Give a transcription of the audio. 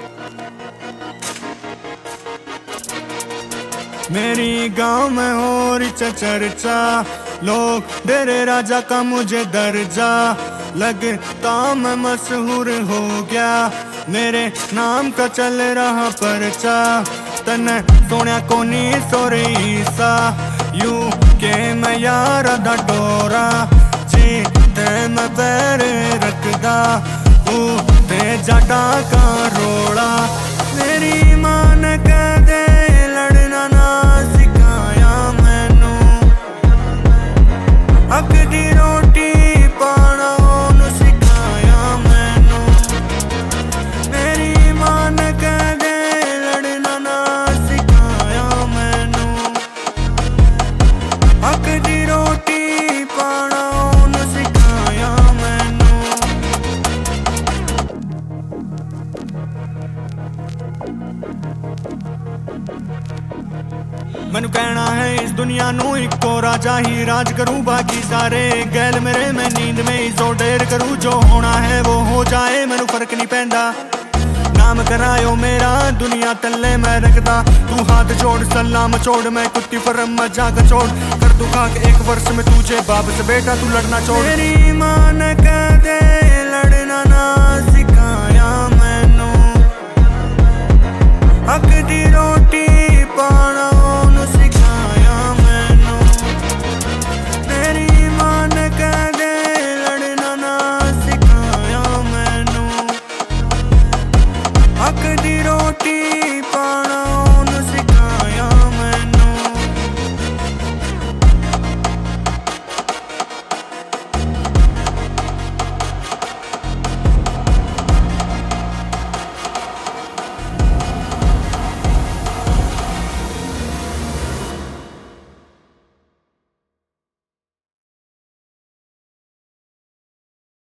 मेरी गांव में हो रही चर्चा, लोग डेरे राजा का मुझे दर्जा, लगता मैं मशहूर हो गया, मेरे नाम का चल रहा परचा। तने सोनिया कोनी सोरे ईसा, यू के मैं यार दा डोरा, जी ते मैं पैर रखदा, ते जाटा का रोड़ा। मेरी मां ने कह दे लड़ना ना सिखाया मैनू, हक दी रोटी पाना ओनू सिखाया मैनू। मेरी मां ने कह दे लड़ना ना सिखाया मैनू, हक दी रोटी पाना ओनू सिखाया मैनू। मैनू कहना है इस दुनिया नू इको राजा ही राज करूं, बाकी सारे गैल मेरे मैं नींद में ही सो ढेर करूं। जो होना है वो हो जाए मैनू फर्क नहीं पैंदा, नाम करायो मेरा दुनिया तल्ले मैं रखदा। तू हाथ जोड़ सलाम छोड़, मैं कुत्ती फरम मजाक छोड़, कर तू खाक एक वर्ष में तुझे बाप से बेटा तू लड़ना छोड़। मेरी मां ने कह दे लड़ना ना सिखाया मैनू, हक दी रोटी